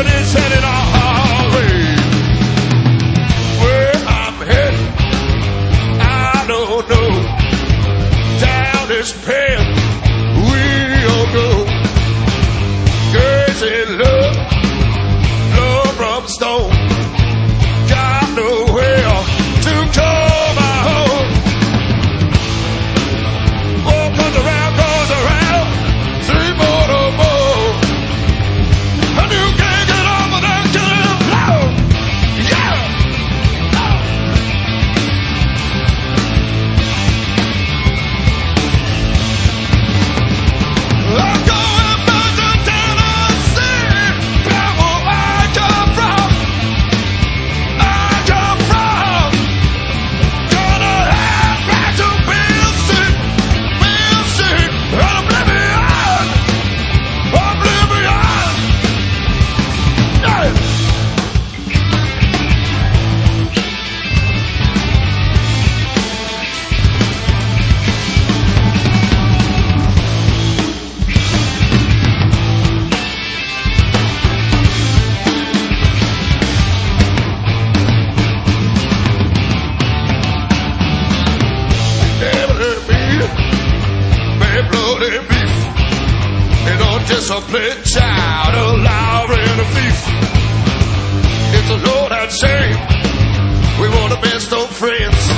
and it's heading our way. Where I'm headed, I don't know. Down this path we'll go. Girls in love, love from stone. Got nowhere to call my home. What comes around goes around. 3 more to more. And you can't get off without killing flow. Yeah. I'm going back to Tennessee. That's where I come from. Gonna have back to Billsy, and oblivion. Disciplined child, a liar and a thief. It's a low that shame. We were the best of friends.